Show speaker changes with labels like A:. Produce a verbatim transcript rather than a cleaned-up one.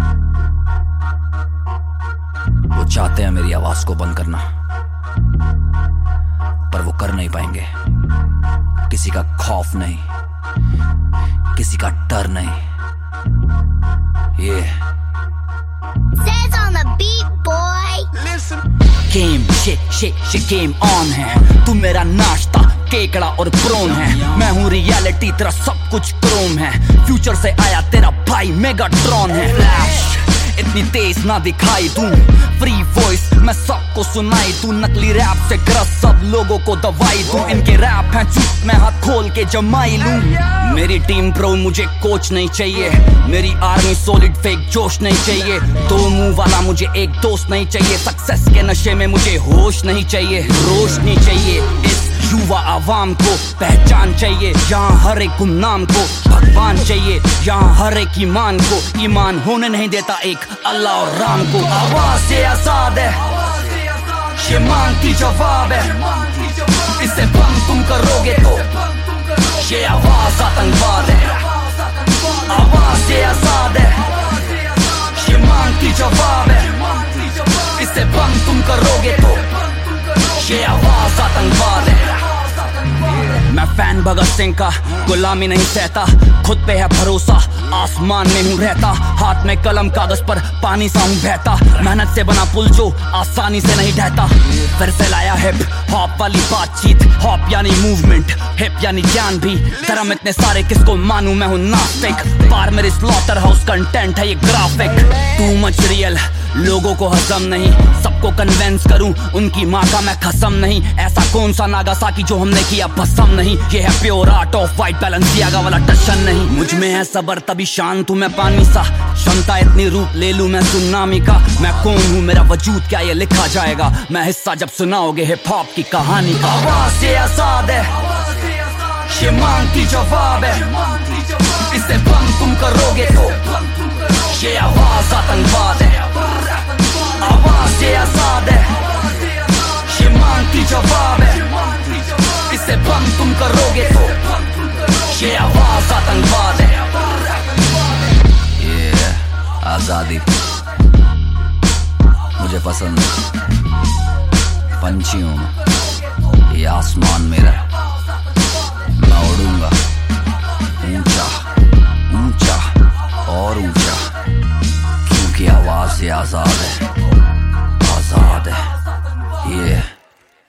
A: वो चाहते हैं मेरी आवाज को बंद करना, पर वो कर नहीं पाएंगे। किसी का खौफ नहीं, किसी का डर नहीं। ये
B: Says on the beat, boy. Listen.
A: Game शे शे शे गेम ऑन है। तू मेरा नाश्ता केकड़ा और प्रोन है। मैं हूँ रियलिटी, तेरा सब कुछ क्रोम है। फ्यूचर से आया तेरा भाई मेगाट्रॉन है। फ्लैश इतनी तेज ना दिखाई दूं, फ्री वॉइस मैं सबको सुनाई दूं। नकली रैप से ग्रस्त सब लोगों को दवाई दूं। इनके रैप हैं चुप, मैं हाथ खोल के जमाई लूं। मेरी टीम प्रो, मुझे कोच नहीं चाहिए। मेरी आर्मी सॉलिड, फेक जोश नहीं चाहिए। दो मुंह वाला मुझे एक दोस्त नहीं चाहिए। सक्सेस के नशे में मुझे होश नहीं चाहिए। रोशनी चाहिए इस युवा आवाम को, पहचान चाहिए यहाँ हर एक गुमनाम को। भगवान चाहिए यहाँ हर एक ईमान को। ईमान होने नहीं देता एक अल्लाह और राम को। आवाज से आजाद है, ये मांगती जवाब है। इसे बंद तुम करोगे तो ये आवाज आतंकवाद है। आवाज से आजाद है, ये मांगती जवाब है। इसे बंद तुम करोगे तो ये आवाज आतंकवाद है। मैं फैन भगत सिंह का, गुलामी नहीं सहता। खुद पे है भरोसा, आसमान में हूँ रहता। हाथ में कलम, कागज पर पानी सा हूँ बहता। मेहनत से बना पुल जो आसानी से नहीं ढहता। फिर से लाया हिप हॉप वाली बातचीत। हॉप यानी मूवमेंट, हिप यानी ज्ञान भी। धर्म इतने सारे किसको मानूं, मैं हूँ नास्तिक। पार मेरी स्लॉटर हाउस कंटेंट है ये ग्राफिक। टू मच रियल, लोगों को हजम नहीं। सबको कन्वेंस करूं, उनकी माँ का मैं कसम नहीं। ऐसा कौन सा नागासाकी जो हमने किया भस्म नहीं। ये है pure art of white Balenciaga वाला टशन नहीं। मुझ में है सबर तभी शांत हूँ मैं पानी सा। क्षमता इतनी रूप ले लूं मैं सुनामी का। मैं कौन हूँ, मेरा वजूद क्या ये लिखा जाएगा। मैं हिस्सा जब सुनाओगे हिप हॉप की कहानी का। आवाज से आजाद है, ये मांगती जवाब है। इसे बंद तुम करोगे तो ये आवाज आतंकवाद है। आवाज से आजाद है, ये मांगती जवाब है। इसे बंद तुम करोगे तो ये आवाज आतंकवाद है। ये आजादी मुझे पसंद है। पंछी हूं मैं, ये आसमान मेरा